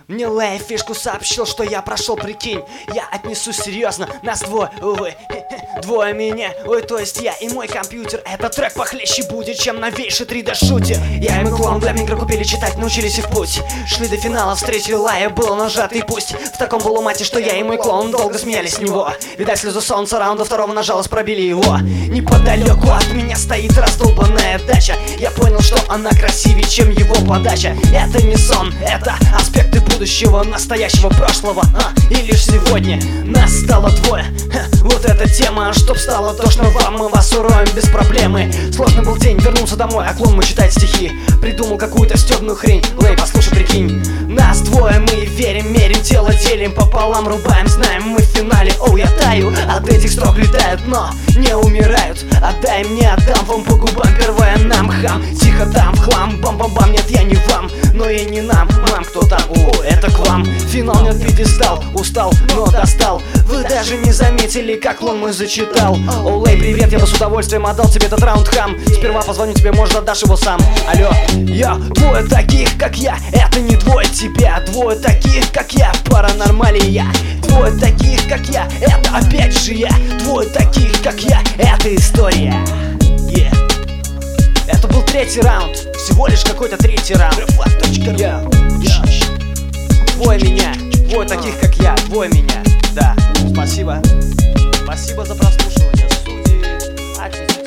Мне Лэй фишку сообщил, что я прошел, прикинь. Я отнесу серьезно, нас двое, увы. Двое меня, ой, то есть я и мой компьютер. Этот трек похлеще будет, чем новейший 3D-шутер. Я и мой клон для микро купили читать, научились и в путь. Шли до финала, встретили Лая, был нажатый пусть. В таком полумате, что я и мой клон долго смеялись с него. Видать, слезу солнца раунда второго нажалось, пробили его. Неподалеку от меня стоит раздолбанная дача. Я понял, что она красивее, чем его подача. Это не сон, это аспекты будущего, настоящего, прошлого. И лишь сегодня нас стало двое. Вот эта тема, чтоб стало тошно вам, мы вас уроем без проблемы. Сложный был день, вернулся домой, а клон мой читает стихи. Придумал какую-то стёбную хрень. Лэй, послушай, прикинь. Нас двое, мы верим, мерим, тело делим, пополам рубаем, знаем, мы в финале. Оу, я таю, от этих строк летают, но не умирают. Отдай мне, отдам вам по губам, первое нам хам. Тихо там, в хлам, бам-бам-бам, нет, я не вам, но и не нам. Мам, кто там? О, это к вам. Финал нет, пьедестал, устал, но достал. Вы даже не заметили, как клон мой зачитал. О, Лэй, привет, я бы с удовольствием отдал тебе этот раунд, хам. Сперва позвоню тебе, может, отдашь его сам. Алло, я, двое таких, как я, это не двое тебя. Двое таких, как я, паранормалия. Двое таких, как я, это опять же я. Двое таких, как я, это история. Это был третий раунд, всего лишь какой-то третий раунд. Двое меня, двое таких, как я, двое меня. Да, спасибо. Спасибо за прослушивание. Судьи.